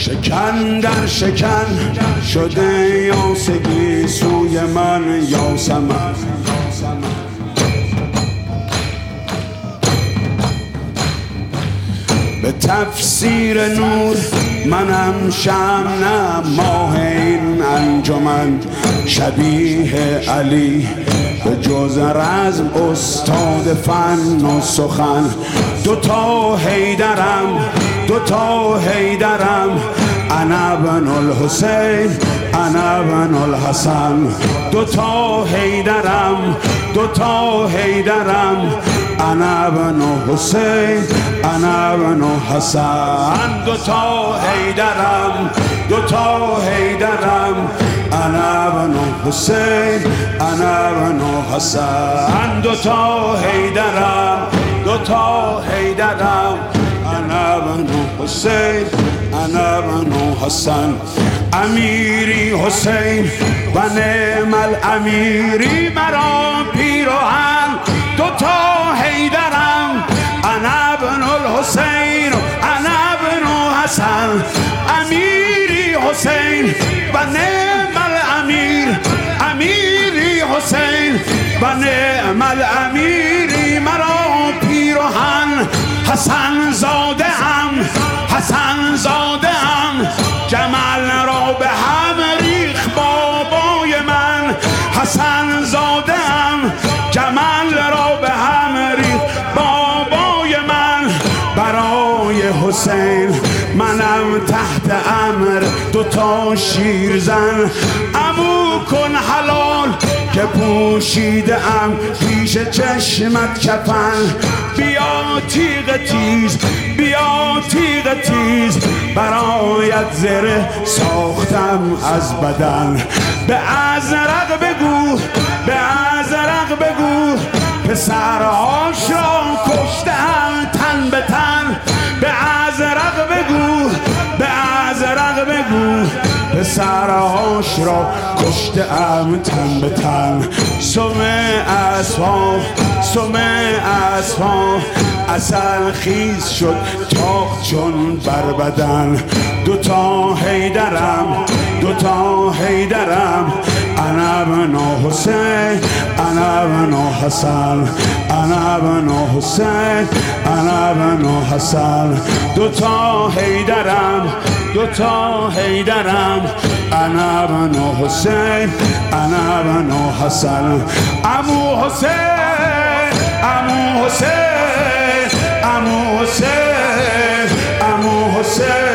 شکن در شکن شده یاسگی سوی من یاسمن. به تفسیر نور منم شمع ماه این انجمن، شبیه علی به جز رزم استاد فن و سخن. دوتا حیدرم دوتا حیدرم، انا بن الحسین انا بن الحسن. دوتا حیدرم دوتا حیدرم، انا بن حسین انا بن حسن. دوتا حیدرم دوتا حیدرم، انا بن حسین انا بن حسن. دوتا حیدرم دوتا حیدرم، انا بن حسین انا بن حسن. امیری حسین و نعم الامیری، مرا پیراهن دوتا حیدرم، انا بن الحسین انا بن حسن. امیری حسین و نعم الامیر، امیری حسین و نعم الامیری، مرا پیراهن حسن زاده ام حسن زاده ام. جمل را به هم ریخ بابای من، حسن زاده ام. جمل را به هم ریخ بابای من. برای حسین منم تحت امر، دوتا شیرزن. عمو کن حلال که پوشیده ام پیش چشمت کفن. بیا تیغ تیز بیا تیغ تیز، برایت زره ساختم از بدن. به ازرق بگو به ازرق بگو، پسرهاش را کشتم تن به تن. به ازرق بگو به ازرق بگو، پسرهاش را کشتم تن به تن. سمه اسفا سمه اسفا، عسل خیز شد تاخت چون بر بدن. دوتا حیدرم دوتا حیدرم، انا بن حسین انا بن حسن. انا بن حسین انا بن حسن. دوتا حیدرم دوتا حیدرم، انا بن حسین انا بن حسن. عمو حسین عمو حسین عمو حسین عمو حسین.